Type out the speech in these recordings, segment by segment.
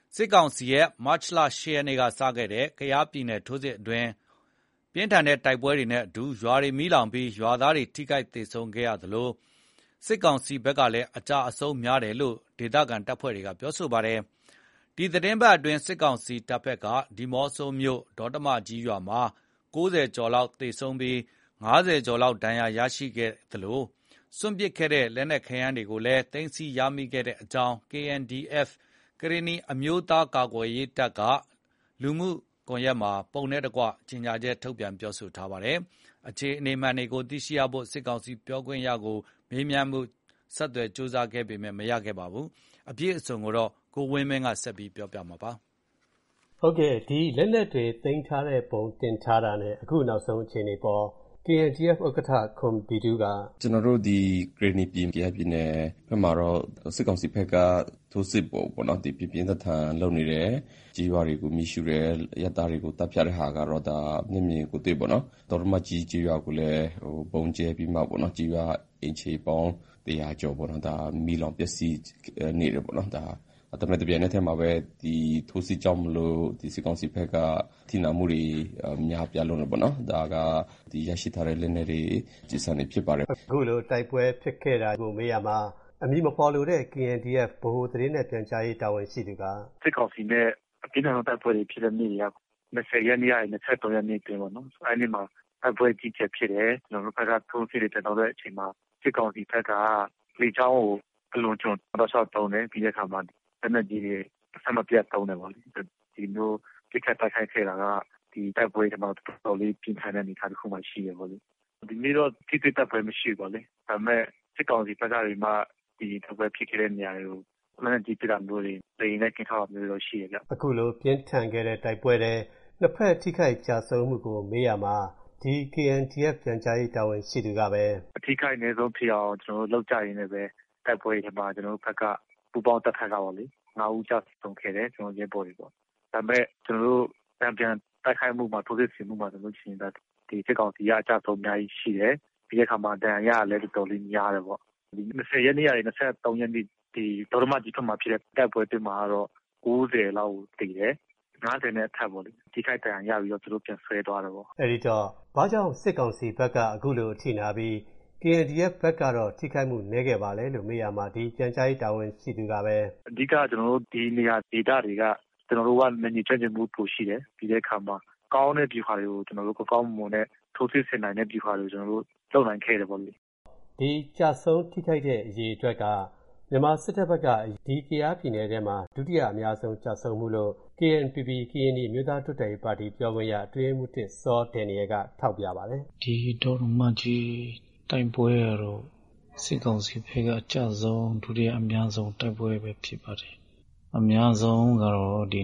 စစ်ကောင်စီရဲ့မတ်လ 8 ရက်နေ့ကစခဲ့တဲ့ကယားပြည်နယ်ထိုးစစ်အတွင်းပြင်းထန်တဲ့တိုက်ပွဲတွေနဲ့အတူရွာတွေမီးလောင်ပြီးရွာသားတွေထိခိုက်သေဆုံးခဲ့ရသလိုစစ်ကောင်စီဘက်ကလည်းအကြအဆုံးများတယ်လို့ဒေသခံတပ်ဖွဲ့တွေကပြောဆိုပါတယ်။ဒီသတင်းပတ်အတွင်းစစ်ကောင်စီတပ်ဘက်ကဒီမော့ဆိုမြို့ဒေါတမကြီးရွာမှာ90ကျော်လောက်သေဆုံးပြီး50ကျော်လောက်ဒဏ်ရာရရှိခဲ့သလိုစွန့်ပစ်ခဲ့တဲ့လက်နက်ခဲယမ်းတွေကိုလည်းသိမ်းဆည်းရမိခဲ့တဲ့အကြောင်း KNDF ကရင်နီအမျိုးသားကာကွယ်ရေးတပ်ကလူမှုကွန်ရက်မှာပုံနဲ့တကွကြေညာချက်ထုတ်ပြန်ပြောဆိုထားပါတယ်။အခြေအနေမှန်ကိုသိရှိရဖို့စစ်ကောင်စီပြောခွင့်ရကိုမေးမြန်းမှုဆက်သွယ်ကြိုးစားခဲ့ပေမဲ့မရခဲ့ပါဘူး။အပြည့်အစုံကိုတော့ကိုဝင်းမင်းကဆက်ပြီးပြောပြမှာပါ။ဟုတ်ကဲ့ဒီလက်နက်တွေသိမ်းထားတဲ့ပုံတင်ထားတာနဲ့အခုနောက်ဆုံးအခြေအနေပေါ်KNDF ဥက္ကဋ္ဌခွန်ဘီဒူးကကျွန်တော်တို့ဒီဂရနီပြည်ပြည်နယ်ဘက်မှာတော့စစ်ကောင်စီဘက်ကထိုးစစ်ပေါ့နော်ဒီပြင်းထန်လုပ်နေတယ်ကြီးရွာတွေကိုမိရှုတယ်ရတတွေကိုတပ်ဖြတ်တဲ့ဟာကတော့ဒါမြင်ကိုတွေ့ပေါ့နော်တော်တော်မှကြီးရွာကိုလည်းပုံကျဲပြီးမှပေါ့နော်ကြီးရွာအင်ချီပေါင်း100ကျော်ပေါ့နော်ဒါမီလောင်ပျက်စီးနေတယ်ပေါ့နော်ဒါတမန်တပြန်တဲ့ထဲမှာပဲဒီထိုးစစ်ကြောင့်မလို့ဒီစစ်ကောင်စီဘက်ကထိနာမှုတွေများပြလို့ပေါ့နော်ဒါကဒီရရှိထားတဲ့လက်နက်တွေကြီးစံနေဖြစ်ပါတယ်အခုလိုတိုက်ပွဲဖြစ်ခဲ့တာကိုမေးရမှာအမည်မဖော်လို့တဲ့ KNDF ဗဟိုသတင်းနဲ့ပြန်ကြားရေးတာဝန်ရှိသူကစစ်ကောင်စီနဲ့အပြင်းထန်တိုက်ပွဲတွေဖြစ်တဲ့နေ့တွေက20ရက်နေ့ကနေ23ရက်နေ့တွင်ပေါ့နော်အဲဒီနေ့မှာတိုက်ပွဲကြီးကျယ်ဖြစ်တယ်ကျွန်တော်တို့ဘက်ကထိုးစစ်တွေတက်တော့တဲ့အချိန်မှာစစ်ကောင်စီဘက်ကလေကြောင်းကိုအလွန်ကျွံတော့ဆောက်တုံးတယ်ပြီးတဲ့အခါမှာလက်နက်ကြီးတွေအဆက်မပြတ်တုံးတယ်ပေါ့လေဒီလိုပြစ်ခတ်တိုက်ခိုက်ခဲ့တာကဒီတိုက်ပွဲတွေမှာတော်တော်လေးပြင်းထန်တဲ့အနေအထားတစ်ခုမှရှိရပေါ့လေဒီနေ့တော့ထိတွေ့တိုက်ပွဲမရှိပါလေဒါပေမဲ့စစ်ကောင်စီဘက်ကတွေမှဒီတိုက်ပွဲဖြစ်ခဲ့တဲ့နေရာတွေကိုလက်နက်ကြီးပြတာမျိုးတွေတိမ်နဲ့ကင်ထားတာမျိုးတွေရှိရကြအခုလိုပြင်းထန်ခဲ့တဲ့တိုက်ပွဲတွေနှစ်ဖက်ထိခိုက်ကြဆုံးမှုကိုမေးရမှာဒီ KNDF ပြန်ကြားရေးတာဝန်ရှိသူကပဲအထိခိုက်နေဆုံးဖြစ်အောင်ကျွန်တော်တို့လောက်ကြရင်းနဲ့ပဲတိုက်ပွဲတွေမှာကျွန်တော်တို့ဘက်ကပူပေါင်းတပ်ထက်ကပါလေ9ဦးကြောက်ဆုံးခဲ့တယ်ကျွန်တော်ရဲဘော်တွေပေါ့ဒါပေမဲ့ကျွန်တော်တို့ပြန်တိုက်ခိုက်မှုမှာထိုးစစ်ဆင်မှုမှာကျွန်တော်ချင်းတဲ့ဒီစစ်ကောင်စီကအကြဆုံးအများကြီးရှိတယ်ပြီးတဲ့အခါမှာတန်ရရလည်းတော်တော်လေးများတယ်ပေါ့ဒီ20ရက်နေ့ကနေ23ရက်နေ့ဒီဒေါရမကြီးဖက်မှာဖြစ်တဲ့တိုက်ပွဲတွေမှာတော့90လောက်တည်တယ်90နဲ့အထက်ပေါ့လေဒီခိုက်တန်ရပြီးတော့သူတို့ပြန်ဆွဲသွားတယ်ပေါ့အဲဒီတော့ဘာကြောင့်စစ်ကောင်စီဘက်ကအခုလိုအထိနာပြီးKNDF ဘက်ကတော့ထိခိုက်မှုနည်းခဲ့ပါလေလို့မေးရမှာဒီပြန်ကြားရေးတာဝန်ရှိသူကပဲအဓိကကျွန်တော်တို့ဒီနေရာဒေသတွေကကျွန်တော်တို့ကနိုင်ငံချမ်းမှုပိုရှိတယ်ပြီးတဲ့အခါမှာကောင်းတဲ့ပြည်ခါတွေကိုကျွန်တော်တို့ကောင်းမွန်တဲ့ထိုးစစ်ဆင်နိုင်တဲ့ပြည်ခါတွေကိုကျွန်တော်တို့လုပ်နိုင်ခဲ့တယ်ပေါ့လေဒီကြာဆုံးထိခိုက်တဲ့အရေးအတွက်ကမြန်မာစစ်တပ်ဘက်ကဒီကယားပြည်နယ်ထဲမှာဒုတိယအများဆုံးကြာဆုံးမှုလို့ KNPP ကရင်နီမြို့သားတွတ်တိုင်ပါတီပြောခွင့်ရအတွင်းမှုတစ်စောဒန်နီယယ်ကထောက်ပြပါတယ်ဒီဒေါ်မကြီးတိုင်ပွဲရတော့စစ်ကောင်စီဘက်ကအကြဆုံးဒုတိယအများဆုံးတိုက်ပွဲပဲဖြစ်ပါတယ်အများဆုံးကတော့ဒီ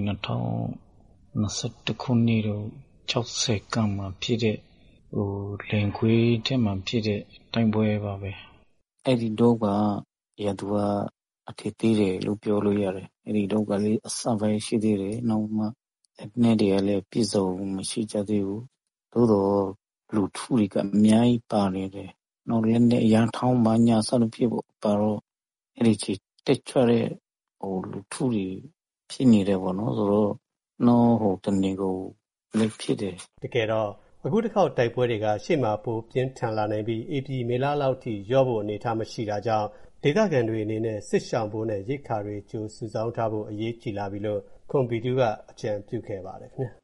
2021ခုနှစ်တော့60ကမှာဖြစ်တဲ့လင်ခွေးထဲမှာဖြစ်တဲ့တိုင်ပွဲပါပဲအဲ့ဒီတော့ကရသူကအထည်သေးတယ်လို့ပြောလို့ရတယ်အဲ့ဒီတော့ကလေးအစပိုင်းရှိသေးတယ်နောက်မှနေ့တည်းလည်းပြည့်စုံမရှိကြသေးဘူးသို့တော့လူထုတွေကအများကြီးပါနေတယ်နောက်လည်းနဲ့ရန်ထောင်းမှညာဆက်လို့ဖြစ်ဖို့ပါတော့အဲ့ဒီချီတက်ချတဲ့လူထုတွေဖြစ်နေတယ်ပေါ့နော်ဆိုတော့တနေ့ကိုလည်းဖြစ်တယ်တကယ်တော့အခုတစ်ခေါက်တိုက်ပွဲတွေကရှေ့မှာပိုပြင်းထန်လာနိုင်ပြီးAP မေလလောက်ထိရော့ဖို့အနေထားမရှိတာကြောင့်ဒေသခံတွေအနေနဲ့စစ်ရှောင်ဖို့နဲ့ရိတ်ခါတွေကြိုစုဆောင်းထားဖို့အရေးကြီးလာပြီလို့ခွန်ဘီတူကအကြံပြုခဲ့ပါတယ်ခင်ဗျာ